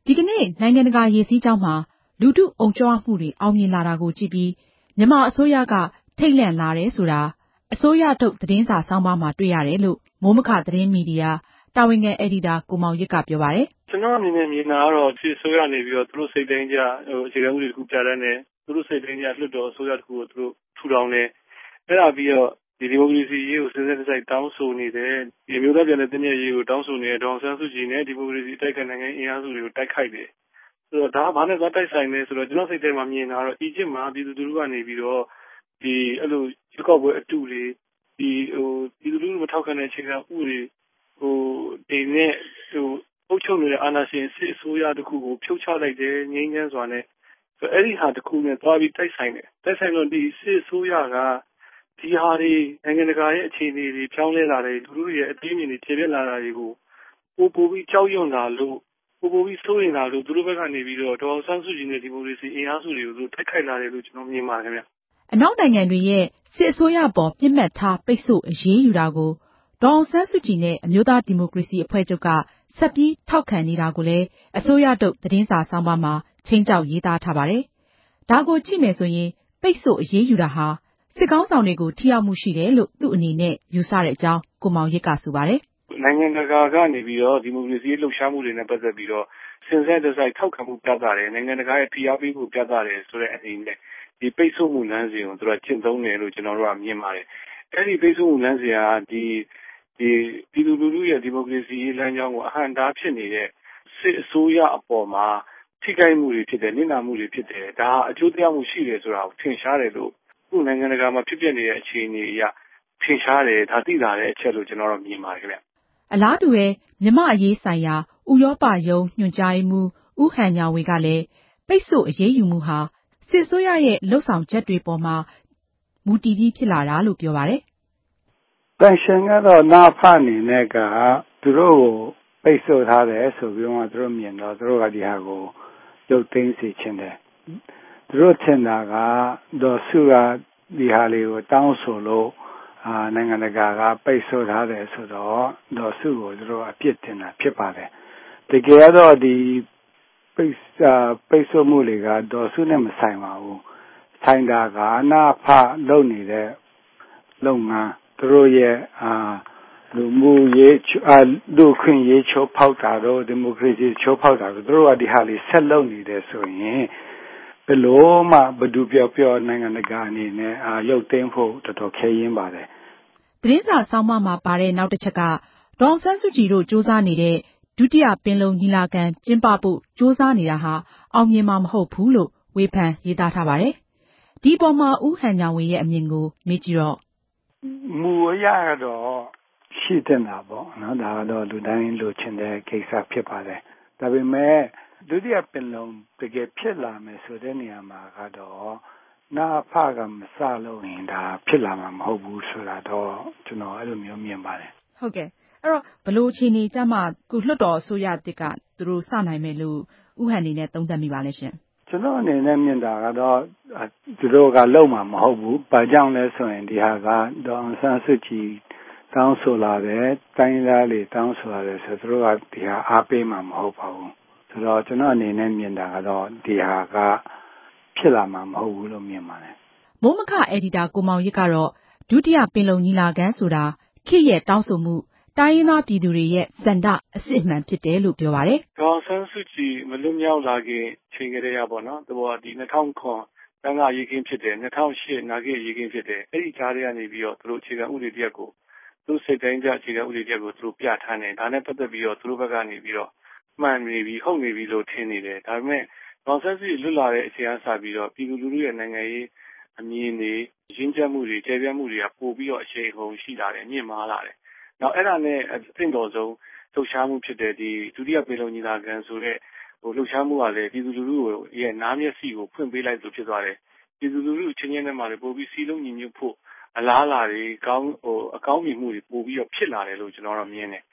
ဒီကနေ့နိုင်ငံတကာရေစီးကြောင်းမှာလူထုအုံကြွမှုတွေအောင်မြင်လာတာကိုကြည့်ပြီးမြန်မာအစိုးရကထိတ်လန့်လာတယ်ဆိုတာအစိုးရထုတ်သတင်းစာဆောင်းပါးမှာတွေ့ရတယ်လို့မိုးမခသတင်းမီဒီယာတာဝန်ခံအယ်ဒီတာကိုမောင်ရစ်ကပြောပါတယ်။ကျွန်တော်အနေနဲ့မြင်တာကတော့ဒီအစိုးရနေပြီးတော့သူတို့စိတ်တိုင်းကြအခြေခံဥပဒေတစ်ခုပြဋ္ဌာန်းတယ်သူတို့စိတ်တိုင်းကြလွှတ်တော်အစိုးရတစ်ခုကိုသူတို့ထူထောင်တယ်အဲ့ဒါပြီးတော့ဒီမိုကရေစီရေးကိုစဉ်ဆက်တိုက်တောင်းဆိုနေတယ်ဒီမျိုးသားပြည်နယ်တင်ပြရေးကိုတောင်းဆိုနေတဲ့ဒေါအောင်ဆန်းစုကြည်နဲ့ဒီမိုကရေစီတိုက်ခိုက်နိုင်ငံအင်အားစုတွေကိုတိုက်ခိုက်တယ်ဆိုတော့ဒါကဘာနဲ့သွားတိုက်ဆိုင်လဲဆိုတော့ကျွန်တော်စိတ်ထဲမှာမြင်တာတော့အီဂျစ်မှာပြည်သူလူထုကနေပြီးတော့ဒီအဲ့လိုရွေးကောက်ပွဲအတူတွေဒီပြည်သူလူထုမထောက်ခံတဲ့အခြေခံဥပဒေဒီနဲ့အုပ်ချုပ်နေတဲ့အာဏာရှင်စစ်အစိုးရတစ်ခုကိုဖြုတ်ချလိုက်တယ်ငြိမ်းချမ်းစွာနဲ့ဆိုအဲ့ဒီဟာတစ်ခုနဲ့သွားပြီးတိုက်ဆိုင်တယ်တိုက်ဆိုင်တော့ဒီစစ်အစိုးရကဒီဟာတွေနိုင်ငံတကာရဲ့အခြေအနေတွေဖြောင်းလဲလာတယ်လူထုရဲ့အသိဉာဏ်တွေကျေပြက်လာတာတွေကိုပိုပြီးကြောက်ရွံ့လာလို့ပိုပြီးစိုးရိမ်လာလို့သူတို့ဘက်ကနေပြီးတော့ဒေါ်အောင်ဆန်းစုကြည်နဲ့ဒီမိုကရေစီအင်အားစုတွေကိုသူတိုက်ခိုက်လာတယ်လို့ကျွန်တော်မြင်ပါတယ်ခင်ဗျအနောက်နိုင်ငံတွေရဲ့စစ်အစိုးရပေါ်ပြစ်မှတ်ထားပိတ်ဆို့အရေးယူတာကိုဒေါ်အောင်ဆန်းစုကြည်နဲ့အမျိုးသားဒီမိုကရေစီအဖွဲ့ချုပ်ကဆက်ပြီးထောက်ခံနေတာကိုလည်းအစိုးရထုတ်သတင်းစာဆောင်းပါးမှာချိန်ကြောက်ရေးသားထားပါတယ်။ဒါကိုကြည့်မယ်ဆိုရင်ပိတ်ဆို့အရေးယူတာဟာစစ်ကောင်းဆောင်တွေကိုထိရောက်မှုရှိတယ်လို့သူ့အနေနဲ့ယူဆတဲ့အကြောင်းကိုမောင်ရစ်ကဆိုပါတယ်။နိုင်ငံတကာကနေပြီးတော့ဒီမိုကရေစီလှုပ်ရှားမှုတွေနဲ့ပတ်သက်ပြီးတော့စဉ်ဆက်တစိုက်ထောက်ခံမှုပြသတယ်နိုင်ငံတကာရဲ့ဖိအားပေးမှုပြသတယ်ဆိုတဲ့အနေနဲ့ဒီပိတ်ဆို့မှုလမ်းစဉ်ကိုသူကကျင့်သုံးတယ်လို့ကျွန်တော်တို့ကမြင်ပါတယ်။အဲ့ဒီပိတ်ဆို့မှုလမ်းစဉ်ကဒီပြည်သူလူထုရဲ့ဒီမိုကရေစီလမ်းကြောင်းကိုအဟန့်တားဖြစ်နေတဲ့စစ်အစိုးရအပေါ်မှာထိခိုက်မှုတွေဖြစ်တယ်နစ်နာမှုတွေဖြစ်တယ်ဒါအကျိုးတရားမှုရှိတယ်ဆိုတာကိုထင်ရှားတယ်လို့ခုနိုင်ငံတကာမှာဖြစ်ပျက်နေတဲ့အခြေအနေအရထင်ရှားတယ်ဒါသိလာတဲ့အချက်လို့ကျွန်တော်တို့မြင်ပါတယ်ခင်ဗျအလားတူပဲမြန်မာအရေးဆိုင်ရာဥရောပယုံညွှန်ကြားရေးမှူးဦးဟန်ညာဝေကလည်းပိတ်ဆို့အရေးယူမှုဟာစစ်အစိုးရရဲ့လုပ်ဆောင်ချက်တွေပေါ်မှာမူတည်ပြီးဖြစ်လာတာလို့ပြောပါတယ်။တန်ရှင်ကတော့နာဖအနေနဲ့ကသူတို့ကိုပိတ်ဆို့ထားတယ်ဆိုပြီးတော့သူတို့မြင်တော့သူတို့ကဒီဟာကိုရုပ်သိမ်းစေချင်တယ်။သူတို့ထင်တာကဒေါ်စုကဒီဟာလေးကိုတောင်းဆိုလို့နိုင်ငံတကာကပိတ်ဆို့ထားတယ်ဆိုတော့ဒေါ်စုကိုသူတို့အပြစ်တင်တာဖြစ်ပါတယ်။တကယ်တော့ဒီပိတ်ဆို့မှုတွေကဒေါ်စုနဲ့မဆိုင်ပါဘူး။ဆိုင်တာကနာဖလုပ်နေတဲ့လုပ်ငန်းသူတို့ရဲ့လူမှုရေးလူခွင့်ရေးချိုးဖောက်တာတော့ဒီမိုကရေစီချိုးဖောက်တာတော့သူတို့ကဒီဟာလေးဆက်လုပ်နေတယ်ဆိုရင်ဘယ်လိုမှဘဒုပြောနိုင်ငံတကာအနေနဲ့ရုပ်သိမ်းဖို့တော်တော်ခဲယဉ်းပါတယ်သတင်းစာဆောင်းပါးမှာပါတဲ့နောက်တစ်ချက်ကဒေါ်အောင်ဆန်းစုကြည်တို့စ조사နေတဲ့ဒုတိယပင်လုံညီလာခံကျင်းပဖို့စ조사နေတာဟာအောင်မြင်မှာမဟုတ်ဘူးလို့ဝေဖန်ရေးသားထားပါတယ်။ဒီပေါ်မှာဦးဟန်ညာဝေရဲ့အမြင်ကိုမေးကြည့်တော့မူအရကတော့ရှိတဲ့တာပေါ့နော်ဒါကတော့လူတိုင်းလိုချင်တဲ့ကိစ္စဖြစ်ပါတယ်ဒါပေမဲ့ဒုတိယပင်လုံတကယ်ဖြစ်လာမယ်ဆိုတဲ့နေရာမှာကတော့နာဖကမစလို့ရင်ဒါဖြစ်လာမှာမဟုတ်ဘူးဆိုတာတော့ကျွန်တော်အဲ့လိုမျိုးမြင်ပါတယ်ဟုတ်ကဲ့အဲ့တော့ဘလို့အခြေအနေကြမှာခုလွှတ်တော်အစိုးရတစ်ကသူတို့စနိုင်မယ်လို့ဥဟန်အနေနဲ့သုံးသပ်မိပါလဲရှင်ကျွန်တော်အနေနဲ့မြင်တာကတော့သူတို့ကလုံမှာမဟုတ်ဘူး။ဘာကြောင့်လဲဆိုရင်ဒီဟာကဒေါ်အောင်ဆန်းစုကြည်တောင်းဆိုလာတယ်။တိုင်းသားတွေတောင်းဆိုလာတယ်ဆိုသူတို့ကဒီဟာအားပေးမှာမဟုတ်ပါဘူး။ဆိုတော့ကျွန်တော်အနေနဲ့မြင်တာကတော့ဒီဟာကဖြစ်လာမှာမဟုတ်ဘူးလို့မြင်ပါတယ်။မိုးမခအယ်ဒီတာကိုမောင်ရစ်ကတော့ဒုတိယပင်လုံညီလာခံဆိုတာခေတ်ရဲ့တောင်းဆိုမှုတိုင်းရင်းသားပြည်သူတွေရဲ့စန္ဒအစစ်အမှန်ဖြစ်တယ်လို့ပြောပါတယ်။ဒေါ်အောင်ဆန်းစုကြည်မလွတ်မြောက်လာခင်ချိန်ကလေးရပေါ့နော်။ဒီ2009တန်းကရေးခင်းဖြစ်တယ်2008နာဂစ်ရေးခင်းဖြစ်တယ်အဲ့ဒီကြားထဲကနေပြီးတော့သူတို့အခြေခံဥပဒေတရက်ကိုသူစိတ်တိုင်းကြအခြေခံဥပဒေတရက်ကိုသူတို့ပြဋ္ဌာန်းတယ်ဒါနဲ့ပတ်သက်ပြီးတော့သူတို့ဘက်ကနေပြီးတော့မှန်နေပြီဟုတ်နေပြီလို့ထင်နေတယ်ဒါပေမဲ့ဒေါ်ဆန်းစုကြည်လွတ်လာတဲ့အချိန်အစပြီးတော့ပြည်သူလူထုရဲ့နိုင်ငံရေးအမြင်တွေရင်းချက်မှုတွေကျေပြတ်မှုတွေကပို့ပြီးတော့အရှိန်ဟုန်ရှိလာတယ်မြင့်မားလာတယ်နောက်အဲ့ဒါနဲ့အသင့်တော်ဆုံးလှုပ်ရှားမှုဖြစ်တဲ့ဒီဒုတိယပင်လုံညီလာခံဆိုတဲ့လှုပ်ရှားမှုကလည်းပြည်သူလူထုရဲ့နားမျက်စိကိုဖွင့်ပေးလိုက်လို့ဖြစ်သွားတယ်ပြည်သူလူထုချင်းချင်းထဲမှာလည်းပို့ပြီးစီးလုံးညီညွတ်ဖို့အလားအလာတွေအကောင်းမြင်မှုတွေပို့ပြီးတော့ဖြစ်လာတယ်လို့ကျွန်တော်တို့မြင်တယ်